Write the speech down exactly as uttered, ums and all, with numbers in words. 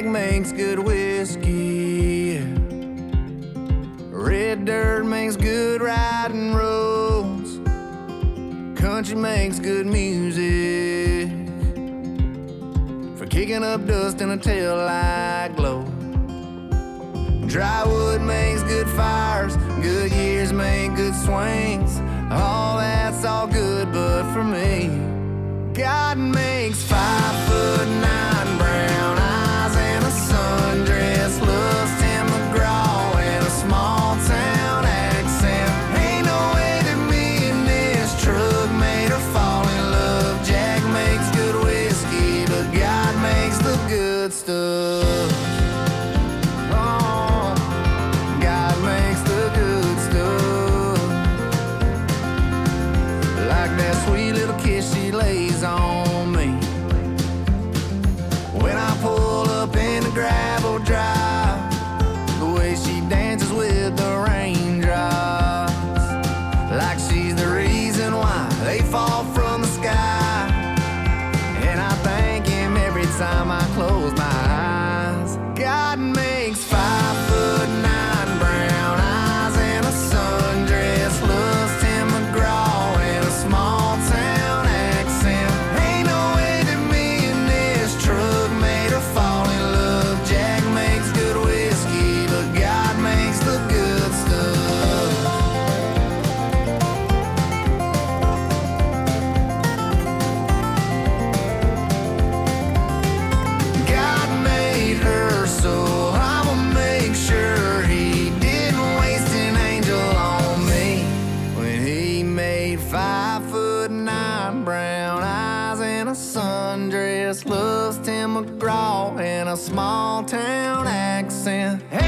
Jack makes good whiskey. Red dirt makes good riding roads. Country makes good music for kicking up dust in a tail-light glow. Dry wood makes good fires. Good years make good swings. All that's all good, but for me, God makes five foot nine brown eyes and a sundress, loves Tim McGraw and a small town accent. Ain't no way that me and this truck made her fall in love. Jack makes good whiskey, but God makes the good stuff. Oh, God makes the good stuff. Like that sweet little kiss she lays on me when I pull up in the gravel drive, the way she dances with the raindrops, like she's the reason why they fall from the sky. And I thank him every time I close my eyes. God makes five foot nine brown eyes and a sundress, loves Tim McGraw and a small town accent. Ain't no way that me and this truck made her fall in love. Jack makes good whiskey, but God makes the good stuff. God made her, so I'ma make sure he didn't waste an angel on me when he made five foot nine brown eyes and a sundress, loves Tim McGraw and a small town accent.